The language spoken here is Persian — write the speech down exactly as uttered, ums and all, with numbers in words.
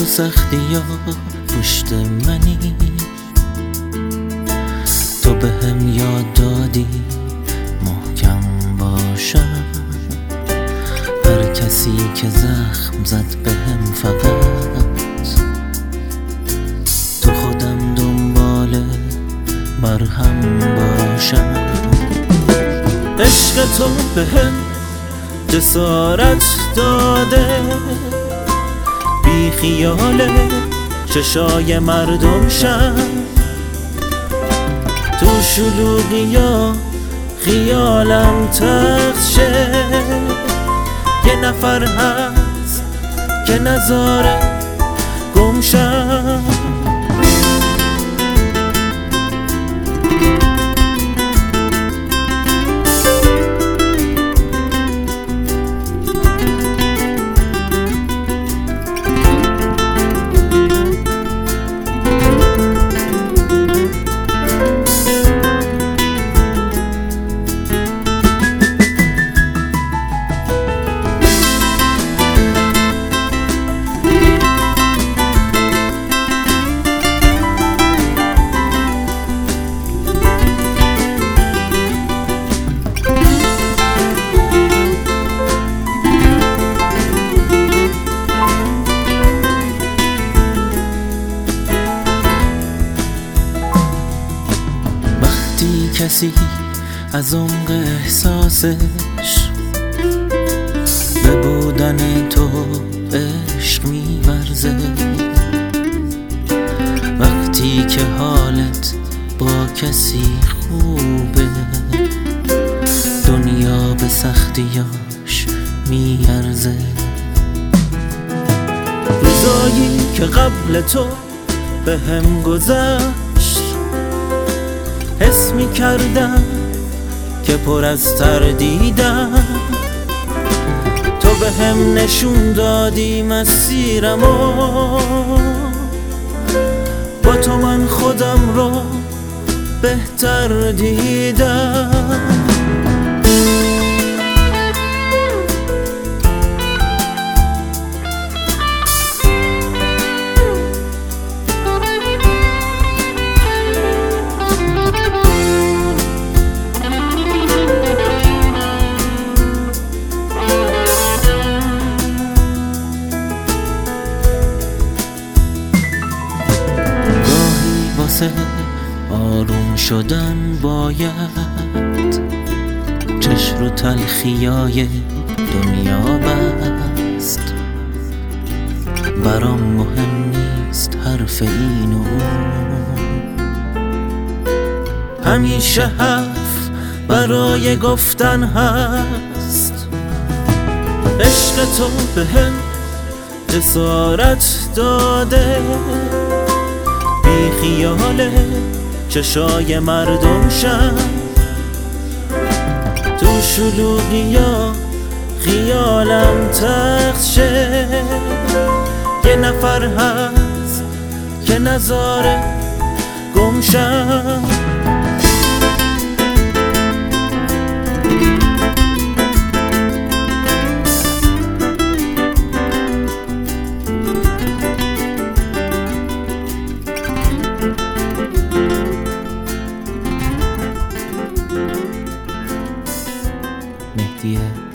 تو سختی یا پشت منی، تو به هم یاد دادی محکم باشم. هر کسی که زخم زد به هم فقط تو خودم دنبال مرهم باشم. عشق تو به هم جسارت داده، بی خیال چشای مردم شم. تو شلوغیا خیالم تخت شه، یه نفر هست که نذاره گم شم. کسی از عمق احساسش به بودن تو عشق می‌ورزه، وقتی که حالت با کسی خوبه دنیا به سختیاش میارزه. روزایی که قبل تو به هم گذشت حس می کردم که پر از تردیدم، تو به هم نشون دادی مسیرمو، با تو من خودم رو بهتر دیدم. آروم شدن باید چشم رو تلخیای دنیا بست، برام مهم نیست حرف این و اون، همیشه حرف برای گفتن هست. عشق تو به هم جسارت داده، بی خیال چشای مردم شم. تو شلوغیا خیالم تخت شه، یه نفر هست که نذاره گم شم. مهدی